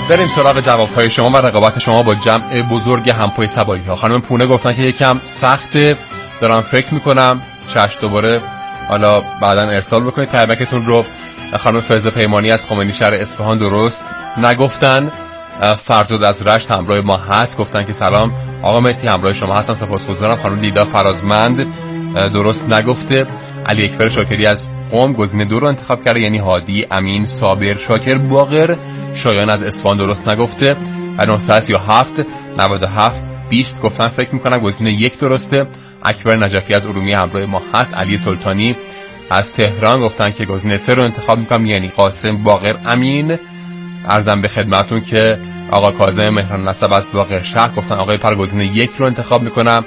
بریم سراغ جواب‌های شما و رقابت شما با جمع بزرگ همپای صبایی ها. خانم پونه گفتن که یکم سخته، دارم فکر میکنم. چشم، دوباره حالا بعداً ارسال بکنید پیامکتون رو. خانم فیضه پیمانی از خمینی شهر اصفهان درست نگفتن. فرزاد از رشت همراه ما هست، گفتن که سلام آقا مهدی، همراه شما هستم، سپاسگزارم. خانم لیدا فرازمند درست نگفته. علی اکبر شاکری از قم گزینه 2 رو انتخاب کرده، یعنی هادی امین صابر شاکر باقر. شایان از اصفهان درست نگفته. 937 97 20 گفتن فکر میکنم گزینه 1 درسته. اکبر نجفی از ارومیه همراه ما هست. علی سلطانی از تهران گفتن که گزینه 3 رو انتخاب میکنم، یعنی قاسم باقر امین. عرضم به خدمتون که آقا کاظم مهران نسب از باقر شهر گفتن آقای پر گزینه 1 رو انتخاب میکنم.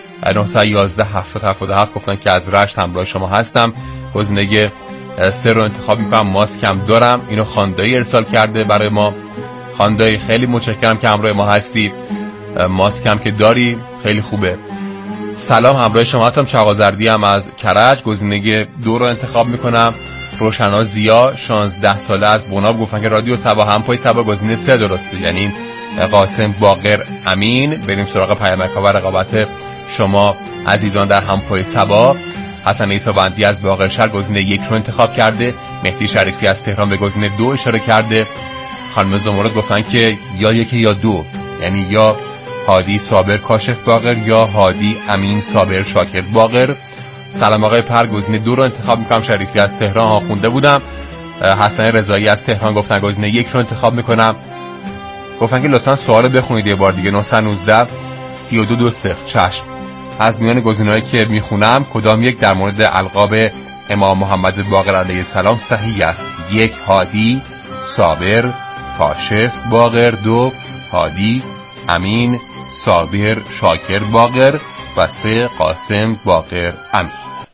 911 77 گفتن که از رشت همراه شما هستم، گزینه 3 رو انتخاب میکنم. ماسکم دارم، اینو خاندایی ارسال کرده برای ما. خاندایی خیلی متشکرم که همراه ما هستی. ماسکم که داری خیلی خوبه. سلام، همراه شما هستم. چغازردی هم از کرج، گزینه 2 رو انتخاب میکنم. روشنا زیا 16 ساله از بناب گفتن که رادیو صبا همپای صبا گزینه 3 درسته، یعنی قاسم باقر امین. بریم سراغ پیامک‌ها و رقابت شما عزیزان در همپای صبا. حسن عیسابندی از باقر شهر گزینه 1 رو انتخاب کرده. مهدی شریفی از تهران به گزینه 2 اشاره کرده. خانم زمرد گفتن که یا 1 یا 2، یعنی یا هادی صابر کاشف باقر یا هادی امین صابر شاکر باقر. سلام آقای پر، گزینه 2 رو انتخاب میکنم. شریفی از تهران ها خونده بودم. حسن رضایی از تهران گفتن گزینه 1 رو انتخاب میکنم. گفتن که لطفا سوال بخونید یه بار دیگه. 919 3220 چشم. از میان گزینه‌هایی که میخونم کدام یک در مورد القاب امام محمد باقر علیه السلام صحیح است؟ 1 هادی صابر کاشف باقر، 2 هادی امین صابر شاکر باقر و 3 قاسم باقر امین.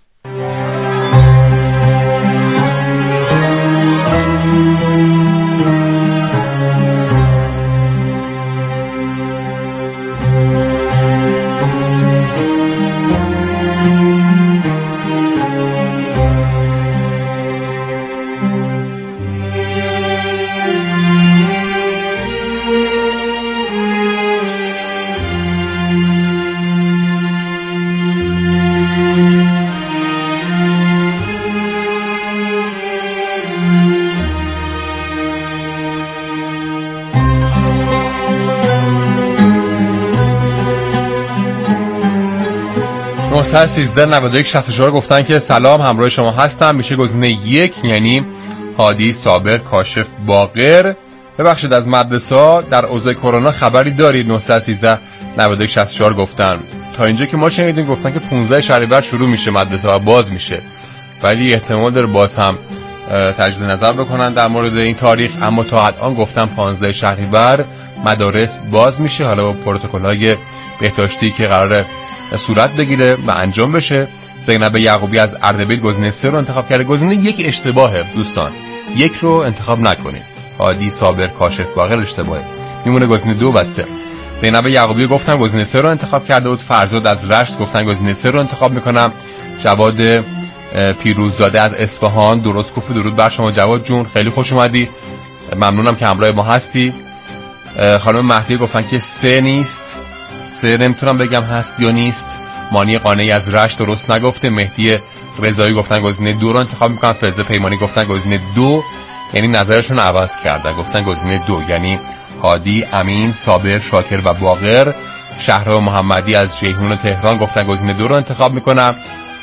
سر 13 91 64 گفتن که سلام همراه شما هستم، میشه گزینه 1 یعنی هادی صابر کاشف باقر. ببخشید از مدرسه ها در اوضاع کرونا خبری دارید؟ 913 91 64 گفتن. تا اینجا که ما شنیدیم گفتن که 15 شهریور شروع میشه مدرسه ها باز میشه، ولی احتمال داره باز هم تجدید نظر بکنن در مورد این تاریخ. اما تا الان گفتن 15 شهریور مدارس باز میشه، حالا با پروتکل‌های بهداشتی که قراره صورت بگیره و انجام بشه. زینب یعقوبی از اردبیل گزینه 3 رو انتخاب کرده. گزینه 1 اشتباهه دوستان، 1 رو انتخاب نکنید. هادی صابر کاشف باقر اشتباهه، میمونه گزینه 2 و 3. زینب یعقوبی گفتن گزینه 3 رو انتخاب کرده بود. فرزاد از رشت گفتن گزینه 3 رو انتخاب میکنم. جواد پیروززاده از اصفهان درست گفت. درود بر شما جواد جون، خیلی خوش اومدی، ممنونم که همراه ما هستی. خانم مهدی گفتن که 3 نیست، 3 نمیتونم بگم هست یا نیست. مانی قانعی از رشت درست نگفته. مهدی رضایی گفتن گزینه 2 رو انتخاب میکنن. فیضه پیمانی گفتن گزینه 2، یعنی نظرشون عوض کردن، گفتن گزینه 2 یعنی هادی امین صابر شاکر و باقر. شهرام محمدی از جیهون تهران گفتن گزینه 2 رو انتخاب میکنم.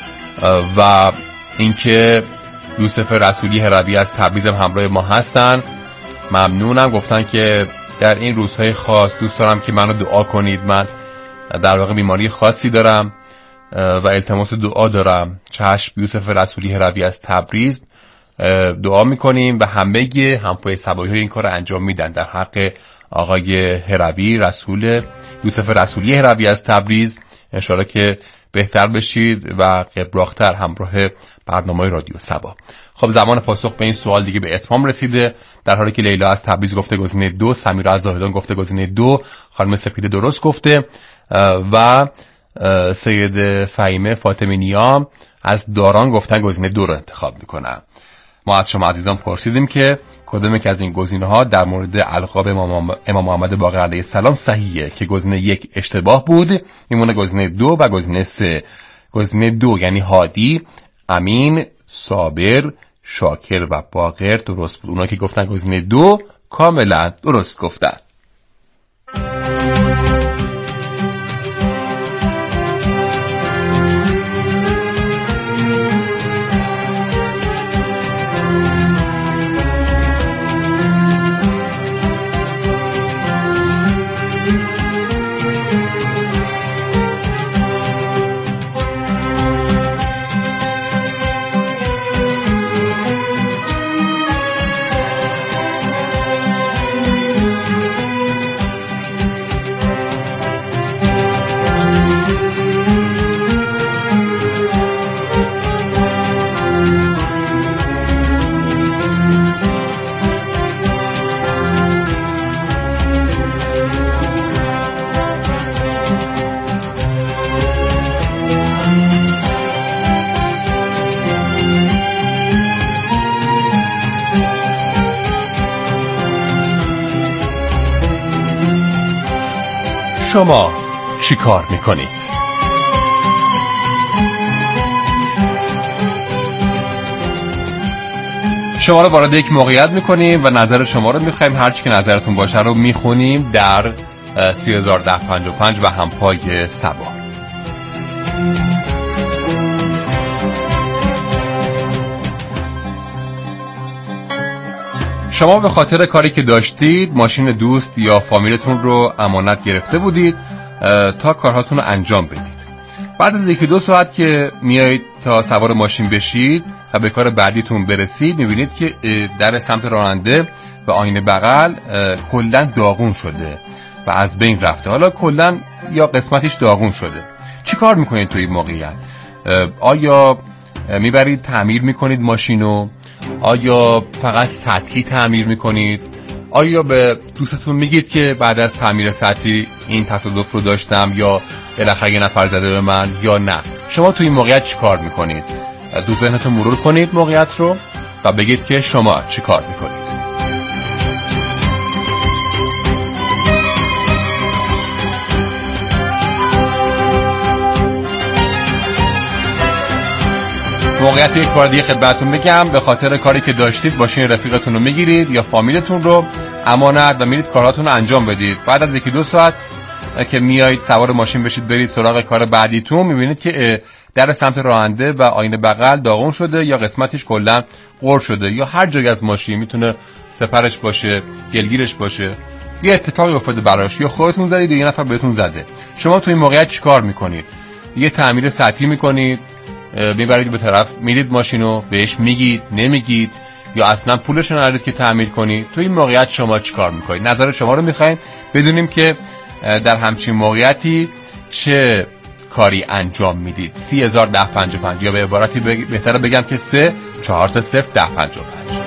و اینکه یوسف رسولی هروی از تبریز همراه ما هستن، ممنونم. گفتن که در این روزهای خاص دوست دارم که منو دعا کنید، من در واقع بیماری خاصی دارم و التماس دعا دارم. چشم. یوسف رسولی هروی از تبریز، دعا میکنیم و همه همپای صبایی های این کار انجام میدن در حق آقای هروی رسول یوسف رسولی هروی از تبریز. انشاءالله که بهتر بشید و قبراختر همراه برنامه رادیو صبا. خب زمان پاسخ به این سوال دیگه به اتمام رسیده، در حالی که لیلا از تبریز گفته گزینه 2، سمیرا از زاهدان گفته گزینه 2، خانم سپیده درست گفته و سید فهیمه فاطمی نیا از داران گفتن گزینه 2 رو انتخاب میکنن. ما از شما عزیزان پرسیدیم که کدوم که از این گزینه‌ها در مورد القاب امام محمد باقر علیه السلام صحیحه؟ که گزینه 1 اشتباه بود، میمونه گزینه 2 و گزینه 3. گزینه 2 یعنی هادی، امین، صابر، شاکر و باقر درست بود. اونا که گفتن گزینه 2 کاملا درست گفتن. شما چی کار میکنید؟ شما رو وارد یک موقعیت میکنیم و نظر شما رو میخوایم. هرچی که نظرتون باشه رو میخونیم در 301055 و همپای سبا. شما به خاطر کاری که داشتید ماشین دوست یا فامیلتون رو امانت گرفته بودید تا کارهاتون رو انجام بدید. بعد از 1-2 ساعت که میایید تا سوار ماشین بشید و به کار بعدیتون برسید، میبینید که در سمت راننده و آینه بغل کلاً داغون شده و از بین رفته. حالا کلاً یا قسمتش داغون شده. چی کار میکنید توی این موقعیت؟ آیا میبرید تعمیر میکنید ماشینو؟ آیا فقط سطحی تعمیر میکنید؟ آیا به دوستتون میگید که بعد از تعمیر سطحی این تصادف رو داشتم یا بالاخره یه نفر زده به من، یا نه؟ شما توی این موقعیت چی کار میکنید؟ دو ذهنتون مرور کنید موقعیت رو و بگید که شما چی کار میکنید. موقعیت یک بار دیگه خدمتتون بگم، به خاطر کاری که داشتید ماشین رفیقتون رو میگیرید یا فامیلتون رو امانت و میرید کاراتون رو انجام بدید. بعد از 1-2 ساعت که میایید سوار ماشین بشید برید سراغ کار بعدیتون، میبینید که در سمت راننده و آینه بغل داغون شده یا قسمتش کلا قور شده یا هر جایی از ماشین، میتونه سپرش باشه، گلگیرش باشه، یه اتفاقی افتاده براش، یا خودتون زدید یا یه نفر بهتون زده. شما تو این موقعیت چیکار میکنید؟ یه تعمیر سطحی میکنید، میبرید به طرف، میرید ماشینو بهش میگید، نمیگید، یا اصلا پولش ندارید که تعمیر کنید؟ تو این موقعیت شما چیکار میکنید؟ نظر شما رو میخوایم بدونیم که در همچین موقعیتی چه کاری انجام میدید. 301055 یا به عبارتی بهتره بگم که 3401055.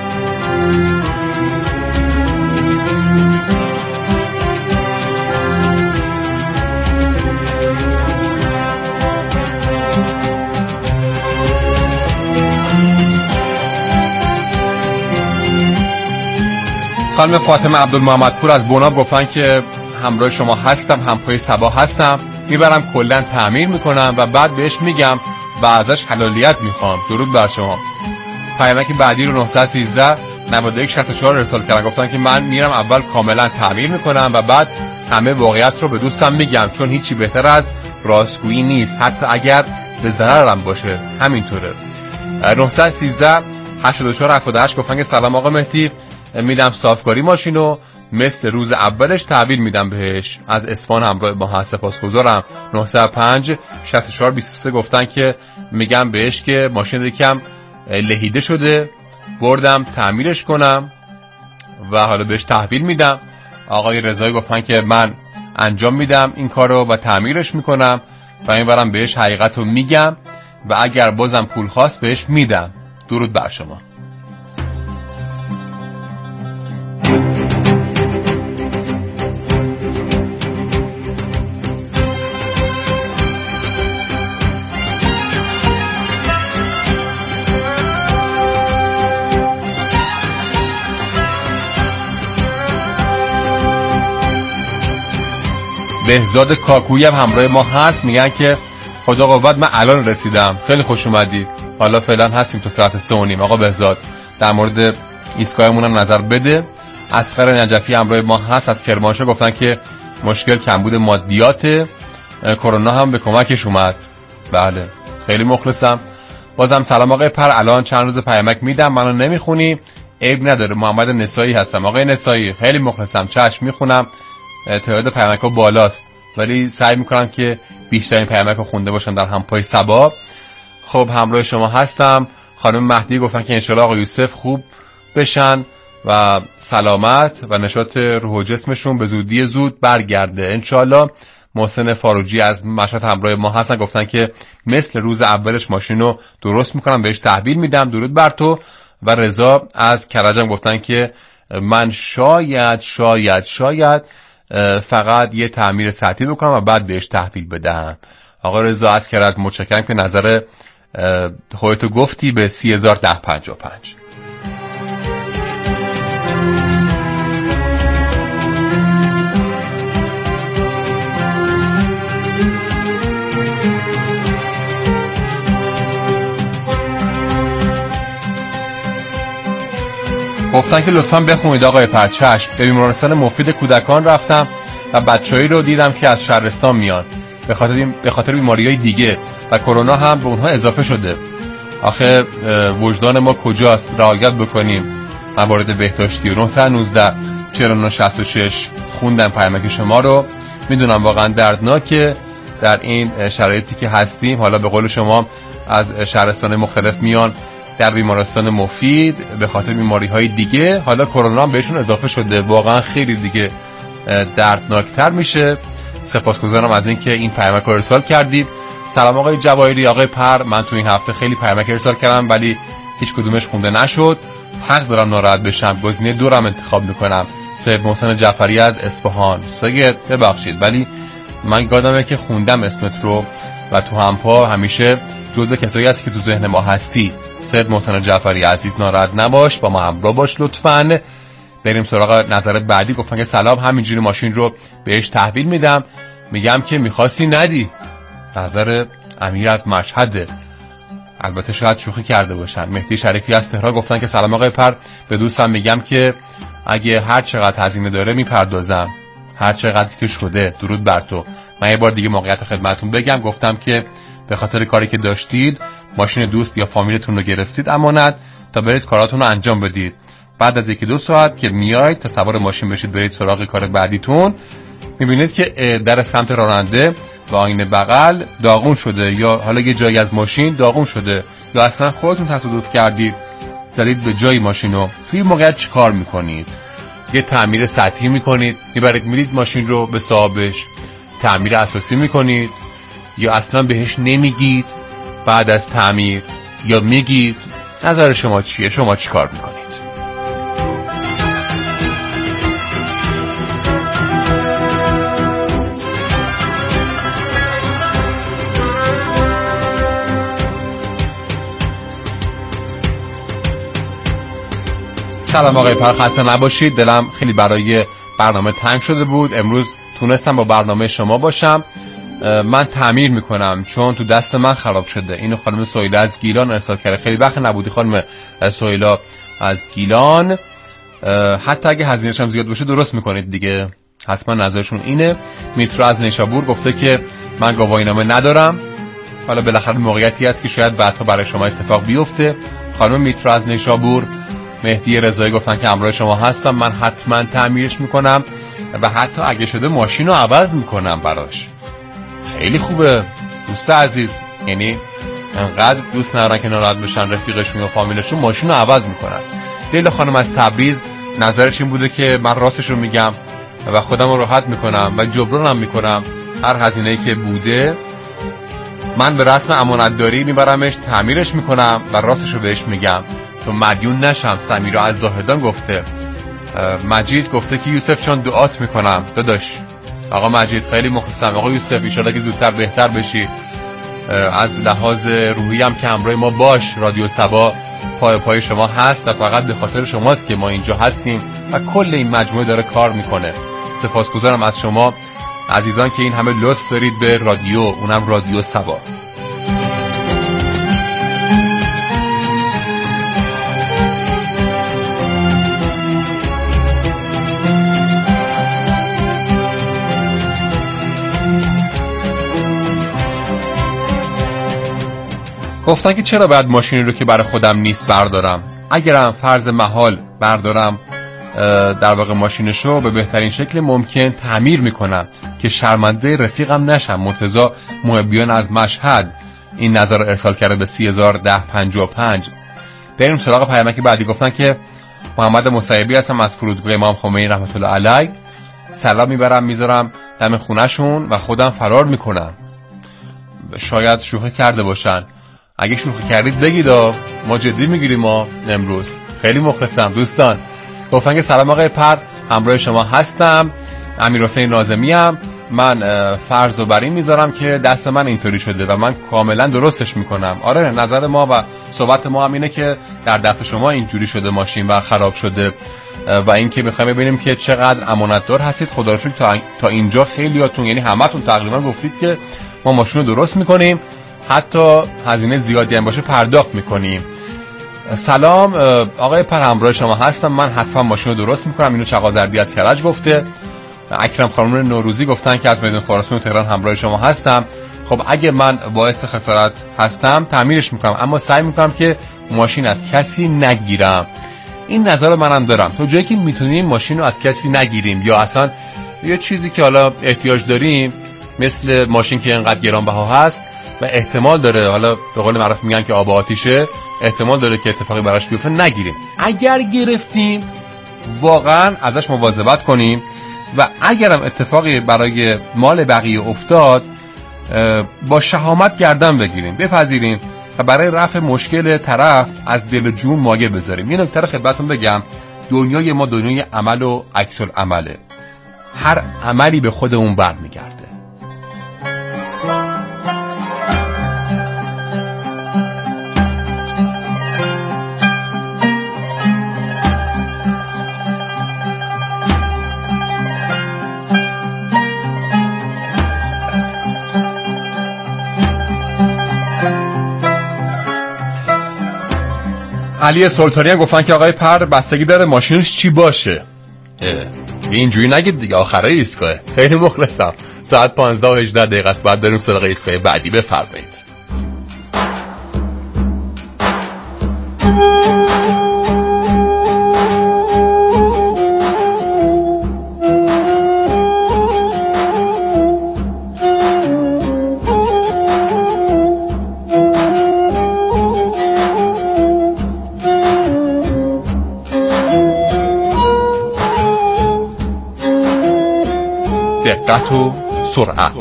خانم فاطمه عبدالمحمدپور از بناب گفتن که همراه شما هستم، همپای سبا هستم، میبرم کلا تعمیر میکنم و بعد بهش میگم و ازش حلالیت میخوام. درود بر شما. پیامک بعدی رو 913 9164 ارسال کردن، گفتن که من میرم اول کاملا تعمیر میکنم و بعد همه واقعیت رو به دوستم میگم، چون هیچی بهتر از راستگویی نیست، حتی اگر به ضررم باشه. همینطوره. 913 8478 گفتن که سلام آقا مهدی، میدم صافکاری ماشینو مثل روز اولش تحویل میدم بهش. از اصفهان همراه با هم سپاسگزارم. 905 6423 گفتن که میگم بهش که ماشین یکم لهیده شده، بردم تعمیرش کنم و حالا بهش تحویل میدم. آقای رضایی گفتن که من انجام میدم این کارو و تعمیرش میکنم و اینورم بهش حقیقتو میگم و اگر بازم پول خواست بهش میدم. درود بر شما. بهزاد کاکویی هم همراه ما هست، میگن که خدا قوت من الان رسیدم، خیلی خوش اومدی. حالا فعلا هستیم تو ساعت 3:30. آقا بهزاد در مورد ایستگاهمون هم نظر بده. اصغر نجفی همراه ما هست از کرمانشاه، گفتن که مشکل کمبود مادیات، کرونا هم به کمکش اومد. بله خیلی مخلصم. بازم سلام آقای پر، الان چند روز پیامک میدم، منو نمیخونی عیب نداره. محمد نسایی هستم. آقای نسایی خیلی مخلصم، چشم میخونم. تعداد پیامک‌ها بالاست ولی سعی میکنم که بیشترین پیامک‌ها خونده باشم در همپای صبا. خب همراه شما هستم. خانم مهدی گفتن که انشالله آقای یوسف خوب بشن و سلامت و نشاط روح و جسمشون به زودی زود برگرده انشالله. محسن فاروجی از مشهد همراه ما هستن، گفتن که مثل روز اولش ماشینو درست میکنم بهش تحویل میدم، درود بر تو. و رضا از کرجم گفتن که من شاید فقط یه تعمیر سطحی بکنم و بعد بهش تحویل بدم. آقا رضا از کرج متشکرم که نظر خودتو گفتی به 30,1055. گفتن که لطفاً بخونید آقای پرچشم. به بیمارستان مفید کودکان رفتم و بچه‌ای رو دیدم که از شهرستان میان به خاطر بیماری‌های دیگه و کرونا هم به اونها اضافه شده. آخه وجدان ما کجاست؟ رعایت بکنیم موارد بهداشتی. 919 4966 خوندم پیامک شما رو. میدونم واقعا دردناکه در این شرایطی که هستیم. حالا به قول شما از شهرستان مختلف میان در بیمارستان مفید به خاطر بیماری‌های دیگه، حالا کرونا هم بهشون اضافه شده. واقعا خیلی دیگه دردناکتر میشه. سپاسگزارم از اینکه این پیامک رو ارسال کردید. سلام آقای جواهری. آقای پر، من تو این هفته خیلی پیامک ارسال کردم ولی هیچ کدومش خونده نشد. حق دارم ناراحت بشم. گزینه 2 رو انتخاب میکنم. سید محسن جعفری از اصفهان. سید ببخشید ولی من یادمه که خوندم اسمت رو و تو همپا همیشه جزء کسایی هست که تو ذهن ما هستی. سید محسن جعفری عزیز ناراحت نباش، با ما همراه باش لطفاً. بریم سراغ نظر بعدی. گفتن که سلام، همینجوری ماشین رو بهش تحویل میدم. میگم که میخواستی ندی. نظر امیر از مشهد، البته شاید شوخی کرده باشن. مهدی شریفی از تهران گفتن که سلام آقای پر، به دوستم میگم که اگه هر چقدر هزینه داره میپردازم، هر چقدر که شده. درود بر تو. من یه بار دیگه موقعیت خدمتتون بگم، گفتم که به خاطر کاری که داشتید ماشین دوست یا فامیلتون رو گرفتید امانت تا برید کاراتون رو انجام بدید. بعد از 1-2 ساعت که میایید تا سوار ماشین بشید برید سراغ کار بعدیتون، میبینید که در سمت راننده و آینه بغل داغون شده یا حالا یه جایی از ماشین داغون شده یا اصلا خودتون تصادف کردید زدید به جای ماشینو. توی موقعیت چیکار میکنید؟ یه تعمیر سطحی میکنید، میبرید میرید ماشین رو به صاحبش تعمیر اساسی میکنید یا اصلا بهش نمیگید بعد از تعمیر یا میگید؟ نظر شما چیه؟ شما چی کار میکنید؟ سلام آقای پر، خسته نباشید. دلم خیلی برای برنامه تنگ شده بود. امروز تونستم با برنامه شما باشم. من تعمیر میکنم چون تو دست من خراب شده. اینو خانم سهیلا از گیلان ارسال کرده. خیلی وقت نبودی خانم سهیلا از گیلان. حتی اگه هزینه‌اش هم زیاد باشه درست میکنید دیگه. حتما نظرشون اینه. میترا از نیشابور گفته که من گواهینامه ندارم. حالا بالاخره موقعیتی هست که شاید بعدها برای شما اتفاق بیفته. خانم میترا از نیشابور. مهدی رضایی گفتن که همراه شما هستم، من حتما تعمیرش میکنم و حتی اگه شده ماشین رو عوض میکنم براش. خیلی خوبه دوست عزیز. یعنی انقدر دوست ندارن که ناراحت بشن رفیقشون یا فامیلشون، ماشین رو عوض میکنن. لیلا خانم از تبریز نظرش این بوده که من راستش رو میگم و خودم رو راحت میکنم و جبرانم میکنم. هر هزینه‌ای که بوده من به رسم امانتداری میبرمش تعمیرش میکنم و راستش رو بهش میگم تو مدیون نشم. سمیرا از زاهدان گفته. مجید گفته که یوسف جان دعات میکنم داداش. آقا مجید خیلی مخلصم. آقا یوسف ان شاءالله که زودتر بهتر بشی. از لحاظ روحی هم که همراه ما باش. رادیو صبا پای شما هست و فقط به خاطر شماست که ما اینجا هستیم و کل این مجموعه داره کار میکنه. سپاسگزارم از شما عزیزان که این همه لطف دارید به رادیو، اونم رادیو سبا. گفتن که چرا باید ماشینی رو که برای خودم نیست بردارم؟ اگرم فرض محال بردارم در واقع ماشینشو به بهترین شکل ممکن تعمیر میکنم که شرمنده رفیقم نشم. مرتضی محبیان از مشهد این نظر رو ارسال کرده به 301055. بریم سراغ پیامک بعدی. گفتن که محمد مصیبی هستم از فرودگاه امام خمینی رحمت الله علیه. سلام میبرم میذارم دم خونهشون و خودم فرار میکنم. شاید شوخی کرده باشن. اگه شوخی کردید بگید، ما جدی میگیریم. ما امروز خیلی مخلصم دوستان. گفتن که سلام آقای پر، همراه شما هستم، امیرحسین ناظمی ام. من فرض رو بر این میذارم که دست من اینطوری شده و من کاملا درستش میکنم. آره، نظر ما و صحبت ما هم اینه که در دست شما اینجوری شده ماشین و خراب شده و این که میخوایم ببینیم که چقدر امانتدار هستید. خدا رو شکر تا اینجا خیلیاتون، یعنی همتون تقریبا گفتید که ما ماشین رو درست میکنیم، حتی هزینه زیادی هم باشه پرداخت میکنیم. سلام آقای پر، همراه شما هستم، من حتما ماشین رو درست میکنم. اینو چغازردی از کرج گفته. اکرم خانم نوروزی گفتن که از میدان خراسان و تهران همراه شما هستم. خب اگه من باعث خسارت هستم تعمیرش میکنم، اما سعی میکنم که ماشین از کسی نگیرم. این نظر رو منم دارم. تا جایی که میتونیم ماشین رو از کسی نگیریم، یا اصلا یه چیزی که حالا احتیاج داریم مثل ماشین که اینقدر گرانبها هست و احتمال داره، حالا به قول معروف میگن که آب آتیشه، احتمال داره که اتفاقی براش بیفته، نگیریم. اگر گرفتیم واقعا ازش مواظبت کنیم و اگرم اتفاقی برای مال بقیه افتاد با شهامت گردن بگیریم، بپذیریم و برای رفع مشکل طرف از دل جون مایه بذاریم. یه نکته رو خدمتتون بگم، دنیای ما دنیای عمل و عکس العمله. هر عملی به خودمون برمیگرده. علی سلطانی هم گفتن که آقای پر بستگی داره ماشینش چی باشه. اینجوری نگید دیگه، آخرای ایستگاه. خیلی مخلصم. ساعت 15:18 است. بعد بریم سراغ ایستگاه بعدی. بفرمایید. دقت و سرعت.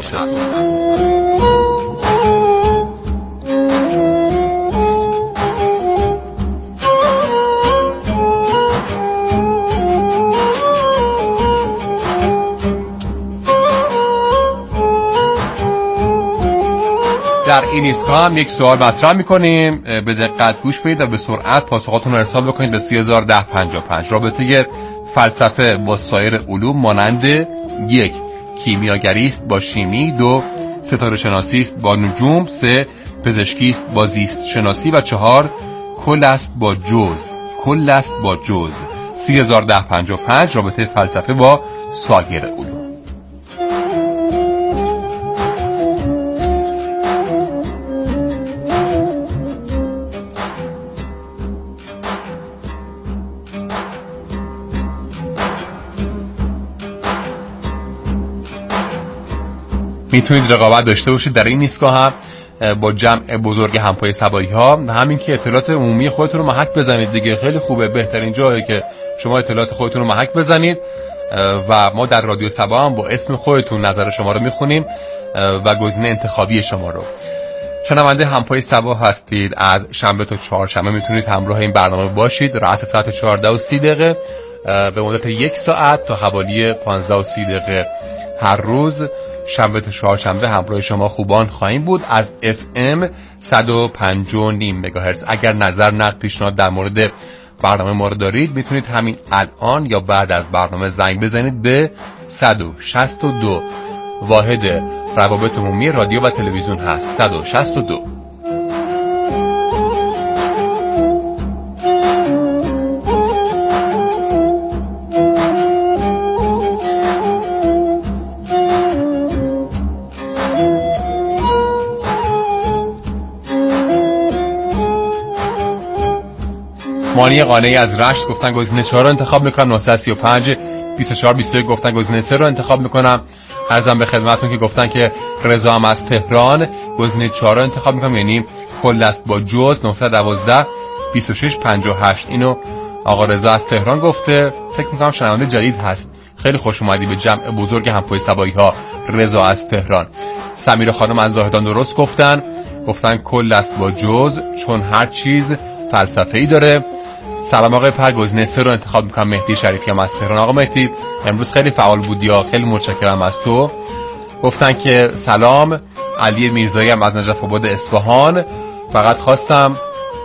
در این ایستگاه هم یک سوال مطرح میکنیم، به دقت گوش بدید و به سرعت پاسخاتون رو ارسال بکنید به 301055. رابطه فلسفه با سایر علوم مانند 1. کیمیاگری است با شیمی، 2. ستاره شناسی است با نجوم، 3. پزشکی است با زیست شناسی و 4. کل است با جز. 301055 رابطه فلسفه با سایر علوم. میتونید رقابت داشته باشید در این ایستگاه هم با جمع بزرگ همپای سبایی ها و همین که اطلاعات عمومی خودتون رو محک بزنید دیگه. خیلی خوبه، بهترین جایه که شما اطلاعات خودتون رو محک بزنید و ما در رادیو سبا هم با اسم خودتون نظر شما رو میخونیم و گزینه انتخابی شما رو. شنونده همپای سبا هستید. از شنبه تا چهارشنبه میتونید همراه این برنامه باشید. رأس ساعت 14:30 به مدت 1 ساعت تا حوالی 15:30 هر روز شنبه تا چهارشنبه همراه شما خوبان خواهیم بود از FM 105.5 مگاهرتز. اگر نظر، نقد، پیشنهاد در مورد برنامه ما رو دارید میتونید همین الان یا بعد از برنامه زنگ بزنید به 162 واحد روابط عمومی رادیو و تلویزیون هست. 162. مانی قانعی از رشت گفتن گزینه 4 رو انتخاب میکنم. 935 24 21 گفتن گزینه 3 رو انتخاب میکنم. عرضم به خدمتتون که گفتن که رضا هم از تهران گزینه 4 رو انتخاب میکنم، یعنی کل است با جز. 912 26 58 اینو آقا رضا از تهران گفته. فکر میکنم شنونده جدید هست. خیلی خوش اومدی به جمع بزرگ همپای سبایی ها رضا از تهران. سمیرا خانم از زاهدان درست گفتن کل است با جز چون هر چیز فلسفه‌ای داره. سلام آقای پر، گزینه 3 رو انتخاب میکنم. مهدی شریفی هم از تهران. آقا مهدی امروز خیلی فعال بودی یا خیلی متشکرم از تو. گفتن که سلام. علی میرزایی هم از نجف آباد اصفهان. فقط خواستم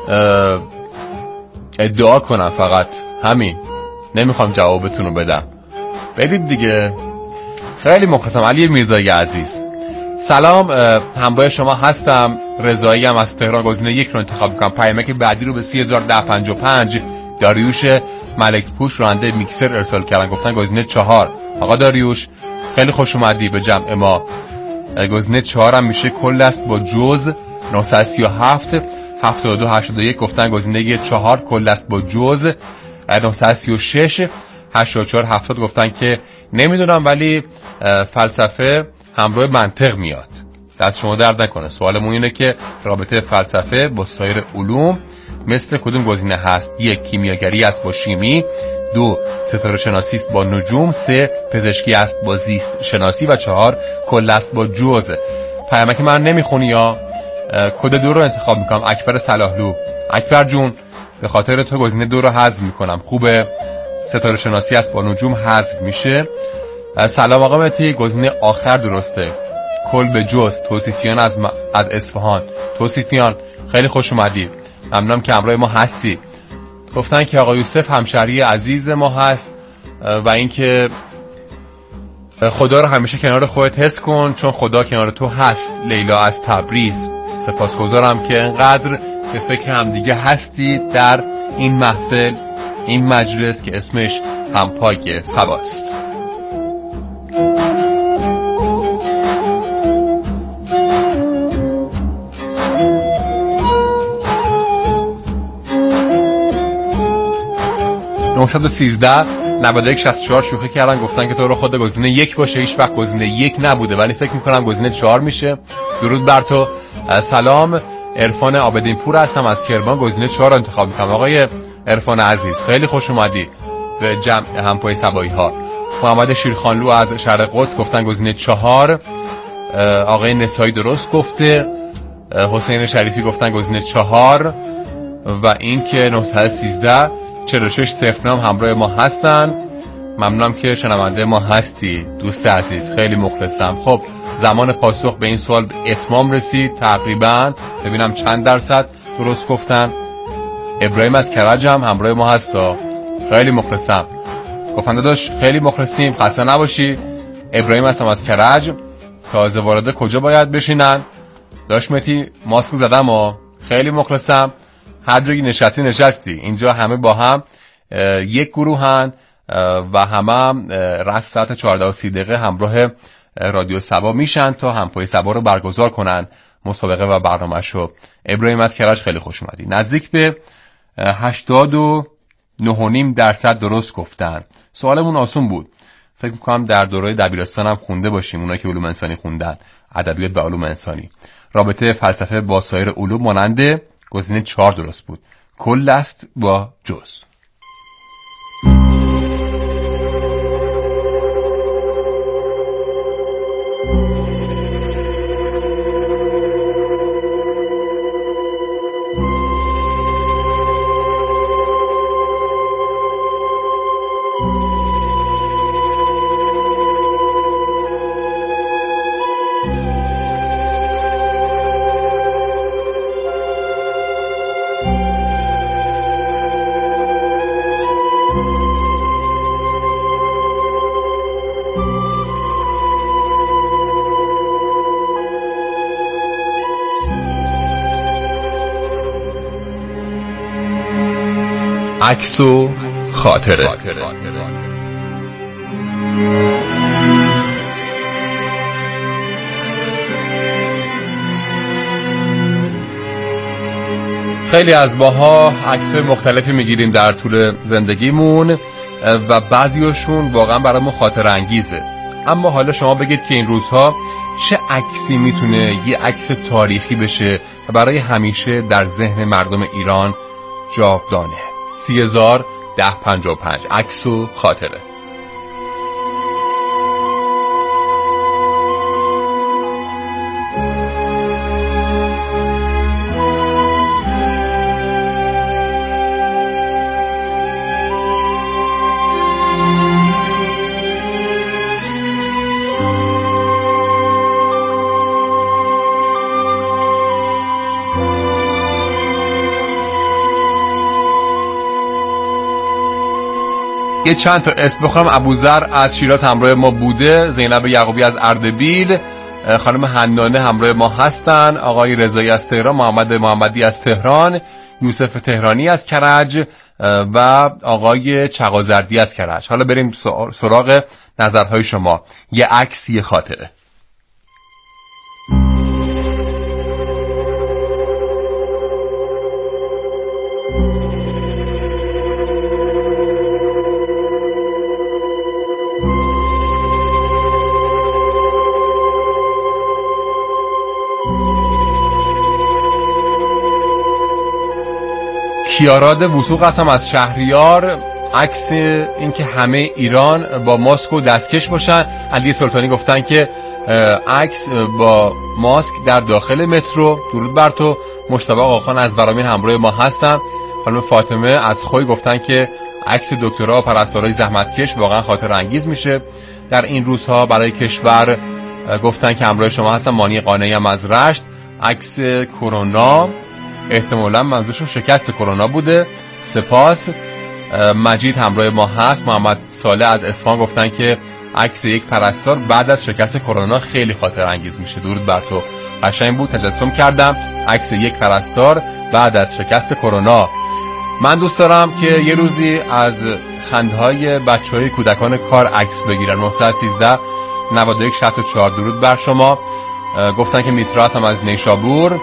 ادعا کنم، فقط همین، نمیخوام جوابتون رو بدم، بدید دیگه. خیلی مخلصم علی میرزایی عزیز. سلام، همراه شما هستم. رضایی هم از تهران گزینه 1 رو انتخاب میکنم. پیامک بعدی رو به 301055 داریوش ملک پوش راننده میکسر ارسال کردن. گفتن گزینه 4. آقا داریوش خیلی خوش اومدی به جمع ما. گزینه 4 هم میشه کل است با جز. 937 72 81 گفتن گزینه 4 کل است با جز. 936 84 70 گفتن که نمیدونم ولی فلسفه همراه منطق میاد. دست شما درد نکنه. سوالمون اینه که رابطه فلسفه با سایر علوم مثل کدوم گزینه هست؟ 1 کیمیاگری است با شیمی، 2 ستاره شناسی است با نجوم، 3 پزشکی است با زیست شناسی و 4 کل است با جز. پیامک من نمیخونی یا کد 2 رو انتخاب میکنم. اکبر صلاحلو. اکبر جون به خاطر تو گزینه 2 رو حذف میکنم. خوبه، ستاره شناسی است با نجوم حذف میشه. سلام آقا مهدی، گزینه آخر درسته. کل به جز. توصیفیان از اصفهان. توصیفیان خیلی خوش اومدی، ممنونم که همراه ما هستی. گفتن که آقا یوسف همشهری عزیز ما هست و اینکه خدا رو همیشه کنار خودت حس کن چون خدا کنار تو هست. لیلا از تبریز. سپاسگزارم که انقدر به فکر همدیگه هستی در این محفل، این مجلس که اسمش همپای سباست. (913 91 64) شوخی کردن. گفتن که تو رو خود گزینه 1 باشه. هیچ وقت گزینه 1 نبوده ولی فکر میکنم گزینه 4 میشه. درود بر تو. سلام، عرفان آبدین پور هستم از کرمان. گزینه 4 رو انتخاب میکنم. آقای عرفان عزیز خیلی خوش اومدی به جمع همپای سبایی ها. محمد شیرخانلو از شرق قدس گفتن گزینه 4. آقای نسایی درست گفته. حسین شریفی گفتن گزینه 4 و این که 913 46 صفرنام همراه ما هستن. ممنونم که شنونده ما هستی دوست عزیز، خیلی مخلصم. خب زمان پاسخ به این سوال به اتمام رسید تقریبا. ببینم چند درصد درست گفتن. ابراهیم از کرج هم همراه ما هستا، خیلی مخلصم. گفتن داداش خیلی مخلصیم، خسته نباشی. ابراهیم هستم از کرج. تازه وارده کجا باید بشینن؟ داش متی ماسکو زدم و خیلی مخلصم. هر جایی نشستی اینجا همه با هم یک گروهن و همه رأس ساعت 14:30 همراه رادیو سبا میشن تا همپای سبا رو برگزار کنن مسابقه و برنامه‌شو. ابراهیم از کرج خیلی خوش اومدی. نزدیک به 89.5% درست گفتن. سوالمون آسون بود. فکر می‌کنم در دوره دبیرستان هم خونده باشیم، اونایی که علوم انسانی خوندن، ادبیات و علوم انسانی. رابطه فلسفه با سایر علوم مانند گزینه 4 درست بود. کل است با جز. عکس و خاطره. خیلی از ماها عکس‌های مختلفی میگیریم در طول زندگیمون و بعضیاشون واقعا برامون خاطره انگیزه. اما حالا شما بگید که این روزها چه عکسی میتونه یه عکس تاریخی بشه و برای همیشه در ذهن مردم ایران جاودانه؟ 30,1055 عکس و خاطره. یه چند تا اسم بخونم. ابوذر از شیراز همراه ما بوده، زینب یعقوبی از اردبیل، خانم حنانه همراه ما هستن، آقای رضایی از تهران، محمد محمدی از تهران، یوسف تهرانی از کرج و آقای چغازردی از کرج. حالا بریم سراغ نظرهای شما. یه عکس یه خاطره. کیاراد وثوق هستم از شهریار. عکس این که همه ایران با ماسک و دستکش باشن. علی سلطانی گفتن که عکس با ماسک در داخل مترو. درود بر تو. مجتبی آقاخان از ورامین همراه ما هستن. خانم فاطمه از خوی گفتن که عکس دکترها و پرستارای زحمتکش واقعا خاطره انگیز میشه در این روزها برای کشور. گفتن که همراه شما هستن. مانی قانعی هم از رشت. عکس کرونا، احتمالاً منظورشون شکست کرونا بوده. سپاس. مجید همراه ما هست. محمد صالح از اصفهان گفتن که عکس یک پرستار بعد از شکست کرونا خیلی خاطره انگیز میشه. درود بر تو. قشنگ بود، تجسم کردم عکس یک پرستار بعد از شکست کرونا. من دوست دارم که یه روزی از خندهای بچهای کودکان کار عکس بگیرن. 913 91 64. درود بر شما. گفتن که میترا هستم از نیشابور،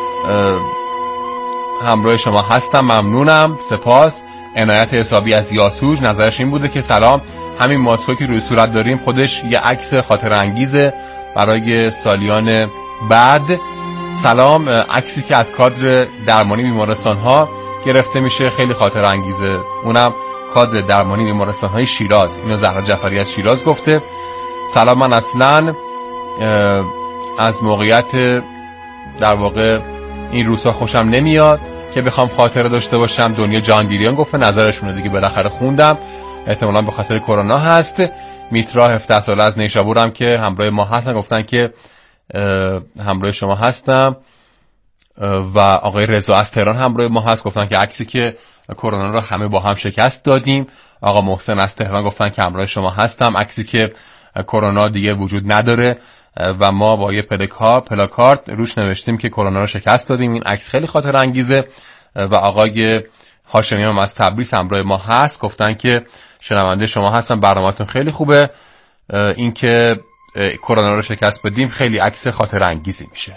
همراه شما هستم، ممنونم، سپاس. عنایت حسابی از یاسوج نظرش این بوده که سلام، همین ماسکو که روی صورت داریم خودش یه عکس خاطره انگیزه برای سالیان بعد. سلام، عکسی که از کادر درمانی بیمارستان ها گرفته میشه خیلی خاطره انگیزه، اونم کادر درمانی بیمارستان های شیراز. اینو زهرا جعفری از شیراز گفته. سلام، من اصلا از موقعیت در واقع این روزها خوشم نمیاد که بخوام خاطره داشته باشم. دنیا جهانگیریان گفته نظرشونه دیگه، بالاخره خوندم، احتمالاً به خاطر کرونا هست. میترا 17 ساله از نیشابورم که همراه ما هستن گفتن که همراه شما هستم و آقای رضا از تهران همراه ما هست، گفتن که عکسی که کرونا رو همه با هم شکست دادیم. آقا محسن از تهران گفتن که همراه شما هستم، عکسی که کرونا دیگه وجود نداره و ما با یه پلاکارد روش نوشتیم که کرونا رو شکست دادیم. این عکس خیلی خاطره انگیزه. و آقای هاشمی هم از تبریز همراه ما هست، گفتن که شنونده شما هستن، برنامه‌تون خیلی خوبه، این که کرونا رو شکست بدیم خیلی عکس خاطره انگیزی میشه.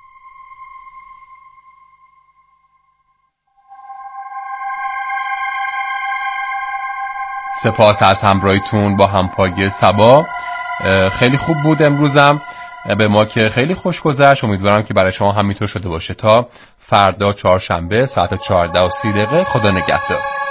سپاس از همراهیتون با همپای صبا. خیلی خوب بود امروزم، به ما که خیلی خوش گذشت. امیدوارم که برای شما همینطور شده باشه. تا فردا چهارشنبه ساعت 14:30. خدا نگهدار.